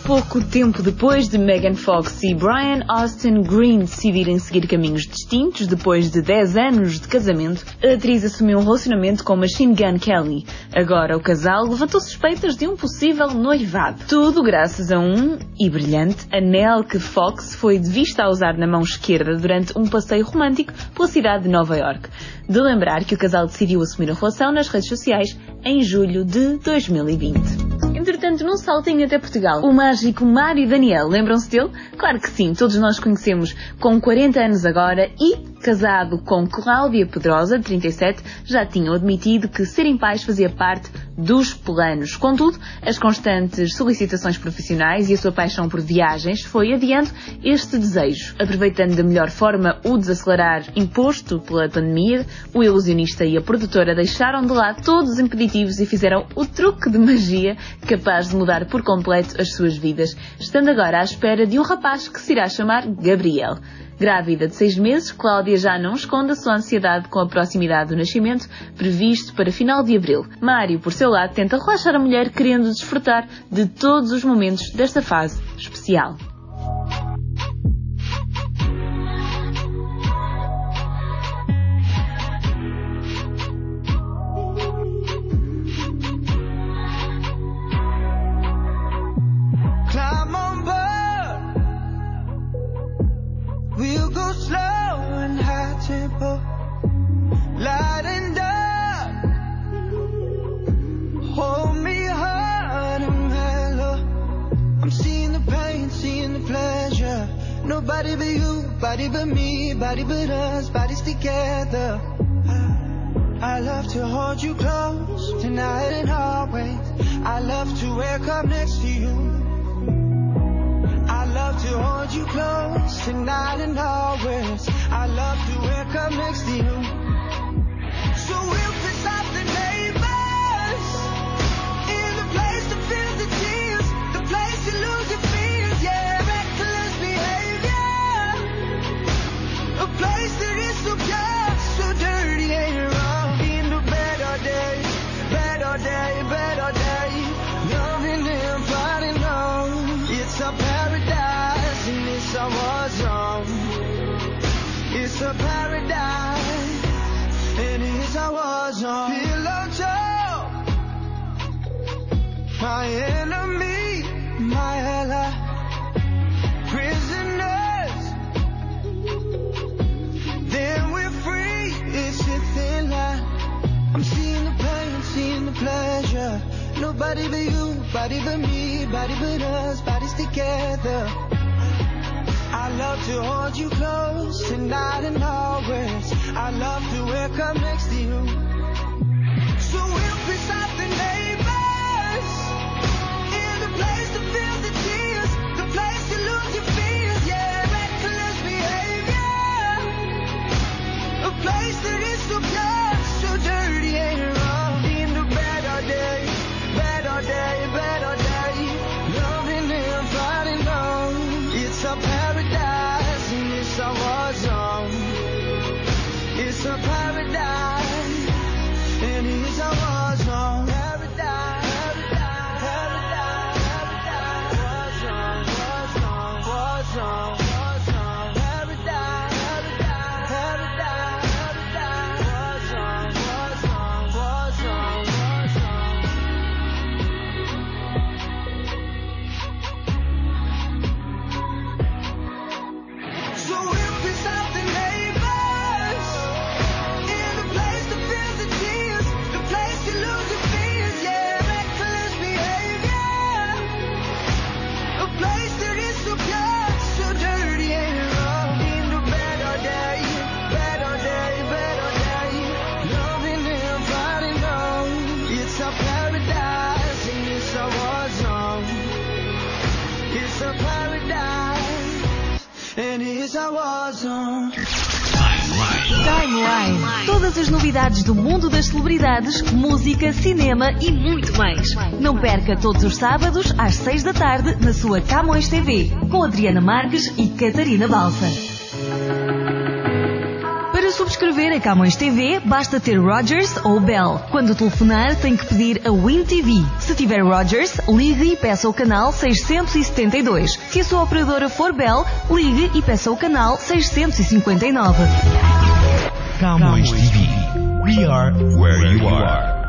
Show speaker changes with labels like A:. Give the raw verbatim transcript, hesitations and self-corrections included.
A: Pouco tempo depois de Megan Fox e Brian Austin Green decidirem seguir caminhos distintos depois de dez anos de casamento, a atriz assumiu um relacionamento com Machine Gun Kelly. Agora o casal levantou suspeitas de um possível noivado. Tudo graças a um, e brilhante, anel que Fox foi de vista a usar na mão esquerda durante um passeio romântico pela cidade de Nova York. De lembrar que o casal decidiu assumir a relação nas redes sociais em julho de dois mil e vinte. Entretanto, num saltinho até Portugal, o mágico Mário Daniel, lembram-se dele? Claro que sim, todos nós conhecemos, com quarenta anos agora e casado com Cláudia Pedrosa, de trinta e sete, já tinham admitido que serem pais fazia parte dos planos. Contudo, as constantes solicitações profissionais e a sua paixão por viagens foi adiando este desejo. Aproveitando da melhor forma o desacelerar imposto pela pandemia, o ilusionista e a produtora deixaram de lado todos os impeditivos e fizeram o truque de magia capaz de mudar por completo as suas vidas, estando agora à espera de um rapaz que se irá chamar Gabriel. Grávida de seis meses, Cláudia já não esconde a sua ansiedade com a proximidade do nascimento, previsto para final de abril. Mário, por seu lado, tenta relaxar a mulher, querendo desfrutar de todos os momentos desta fase especial.
B: We'll go slow and high tempo, light and dark. Hold me hard and mellow. I'm seeing the pain, seeing the pleasure. Nobody but you, body but me, body but us, bodies together. I love to hold you close tonight and always. I love to wake up next to you. I love to hold you close tonight and always. I love to wake up next to you. So we'll piss off the neighbors in the place to feel the tears, the place to lose your fears, yeah, reckless behavior, a place that is so pure, so dirty and wrong. In the better day, better day, better day, loving and fighting on. It's a paradise and it's a war zone. It's a paradise and it's a war zone. Pillow talk, my enemy, my ally. Prisoners, then we're free. It's a thin line. I'm seeing the pain, seeing the pleasure. Nobody but you, body but me, body but us, bodies together. I love to hold you close tonight and always. I love to wake up next to you. So we'll piss off the neighbors in the place to feel the tears, the place to lose your fears, yeah, reckless behavior, a place that is so pure, so dirty and wrong. In the better day, better day, better day, loving and fighting on. It's a paradise and it's a war zone. It's a paradise and it's a war zone. Paradise, paradise, paradise, war zone, war zone, war zone, war zone. Paradise, paradise, paradise, war zone, war zone, war zone, war zone. So we'll piss off the neighbors in the place to feel the tears, the place to lose your fears, yeah, reckless behavior, a place that is so pure, so dirty and wrong. In the better day, better day, better day, loving and fighting on. It's a paradise and it's a war zone. It's a paradise and it's a war zone.
C: Timeline. Todas as novidades do mundo das celebridades, música, cinema e muito mais. Não perca todos os sábados às seis da tarde na sua Camões T V, com Adriana Marques e Catarina Balsa. Para subscrever subscrever a Camões T V, basta ter Rogers ou Bell. Quando telefonar, tem que pedir a Win T V. Se tiver Rogers, ligue e peça o canal seiscentos e setenta e dois. Se a sua operadora for Bell, ligue e peça o canal seiscentos e cinquenta e nove.
D: Camões T V. We are where you are.